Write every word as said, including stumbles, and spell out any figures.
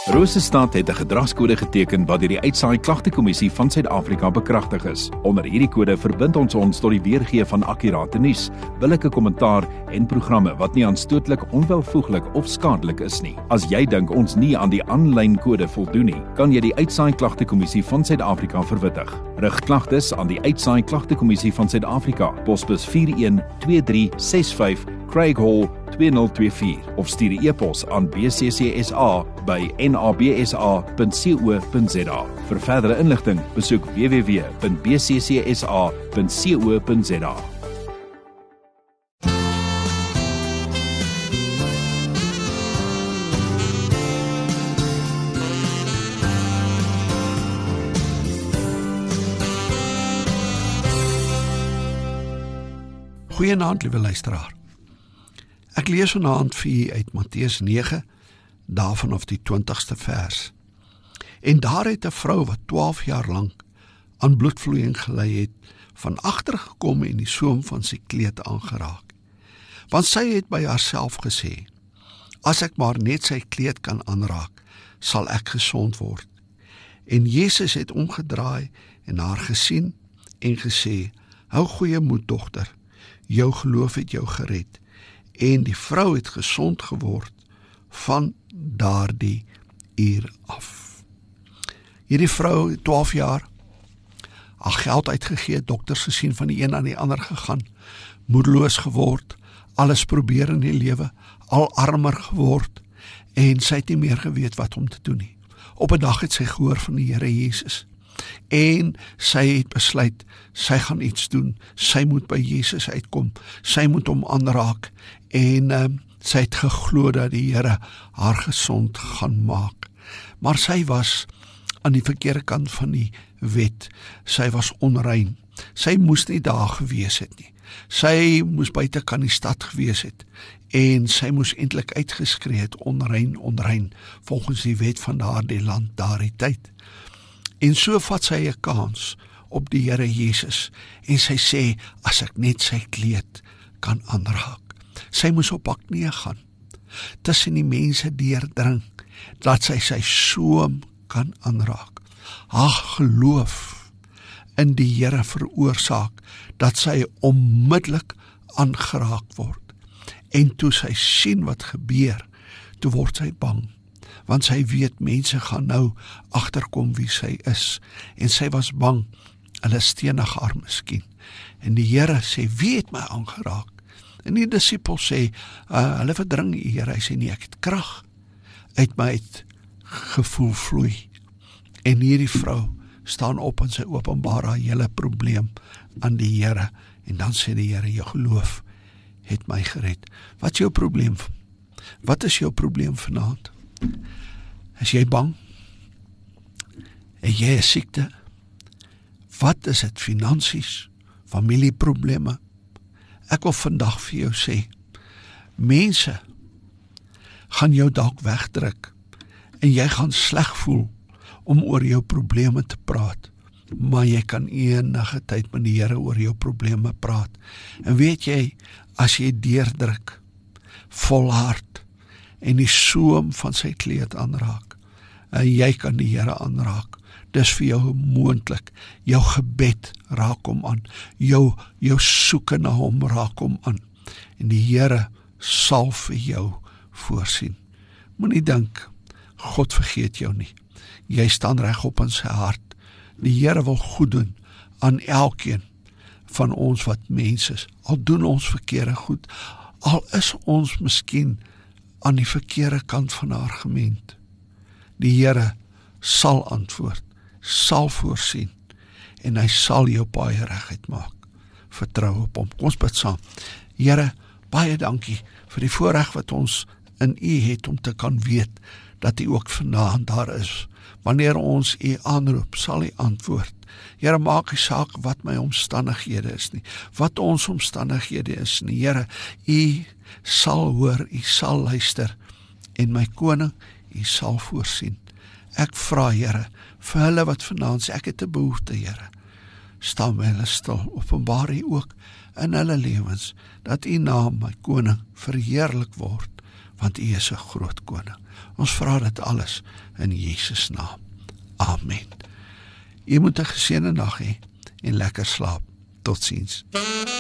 Rosestad het 'n gedragskode geteken wat deur die Uitsaai Klagtekommissie van Suid-Afrika bekragtig is. Onder hierdie kode verbind ons ons tot die weergee van akkurate nuus, billike kommentaar en programme wat nie aanstootlik, onwelvoeglik of skadelik is nie. As jy dink ons nie aan die aanlyn kode voldoen nie, kan jy die Uitsaai Klagtekommissie van Suid-Afrika verwittig. Rig klagtes aan die Uitsaai Klagtekommissie van Suid-Afrika, posbus vier een twee drie ses vyf, Craig Hall twee nul twee vier of stuur 'n e-pos aan b c c s a by n a b s a punt co punt z a. Vir verdere inligting, besoek w w w punt b c c s a punt co punt z a. Goeienaand, liewe luisteraar. Ek lees vanaand vir u uit Matteus nege, daarvan of die twintigste vers. En daar het 'n vrou wat twaalf jaar lank aan bloedvloeiing gely het, van agter gekom en die soem van sy kleed aangeraak. Want sy het by haarself gesê, as ek maar net sy kleed kan aanraak, sal ek gesond word. En Jesus het omgedraai en haar gesien en gesê, hou goeie moed, dogter, jou geloof het jou gered. En die vrou het gesond geword van daardie uur af. Hierdie vrou, twaalf jaar, al geld uitgegee, dokters gesien, van die een aan die ander gegaan, moedeloos geword, alles probeer in die lewe, al armer geword, en sy het nie meer geweet wat om te doen nie. Op 'n dag het sy gehoor van die Here Jesus, en sy het besluit, sy gaan iets doen, sy moet by Jesus uitkom, sy moet hom aanraak, en uh, sy het geglo dat die Here haar gesond gaan maak. Maar sy was aan die verkeerde kant van die wet, sy was onrein, sy moes nie daar gewees het nie, sy moes buite kan die stad gewees het, en sy moes eintlik uitgeskree het, onrein, onrein, volgens die wet van daardie land, daardie tyd. En so vat sy 'n kans op die Here Jesus, en sy sê, as ek net sy kleed kan aanraak. Sy moes op haar knieë gaan, tussen die mense deurdring, dat sy sy soem kan aanraak. Haar geloof in die Here veroorsaak, dat sy onmiddellik aangeraak word. En toe sy sien wat gebeur, toe word sy bang, want sy weet mense gaan nou agterkom wie sy is, en sy was bang, hulle stenig haar miskien. En die Here sê, wie het my aangeraak? En die disipels sê, uh, hulle verdring die Here, hy sê nie, ek het krag uit my het gevoel vloei. En hierdie vrou staan op en sy openbaar haar hele probleem aan die Here, en dan sê die Here, jou geloof het my gered. Wat is jou probleem? Wat is jou probleem vanaand? Is jy bang? Het jy 'n siekte? Wat is dit? Finansies? Familieprobleme? Ek wil vandag vir jou sê, mense gaan jou dalk wegdruk, en jy gaan sleg voel om oor jou probleme te praat, maar jy kan enige tyd met die Here oor jou probleme praat. En weet jy, as jy deurdruk, volhard, en die soem van sy kleed aanraak, en jy kan die Here aanraak, dis vir jou moontlik, jou gebed raak hom aan, jou, jou soeke na hom raak hom aan, en die Here sal vir jou voorsien. Moenie dink, God vergeet jou nie, jy staan regop in sy hart, die Here wil goed doen aan elkeen van ons wat mens is, al doen ons verkeerde goed, al is ons miskien aan die verkeerde kant van haar argument. Die Here sal antwoord, sal voorsien, en hy sal jou paai reguit maak. Vertrou op hom. Kom ons bid saam. Here, baie dankie vir die voorreg wat ons in U het om te kan weet dat U ook vanaand daar is. Wanneer ons U aanroep, sal U antwoord. Here, maak nie saak wat my omstandighede is nie, wat ons omstandighede is nie. Here, U sal hoor, U sal luister, en my koning, U sal voorsien. Ek vra, Here, vir hulle wat vanaand sê, ek het 'n behoefte, Here. Staan my hulle stil, openbaar U ook in hulle lewens, dat U naam, my koning, verheerlik word, want U is 'n groot koning. Ons vra dit alles in Jesus naam. Amen. U moet 'n geseënde nag hê en lekker slaap. Totsiens.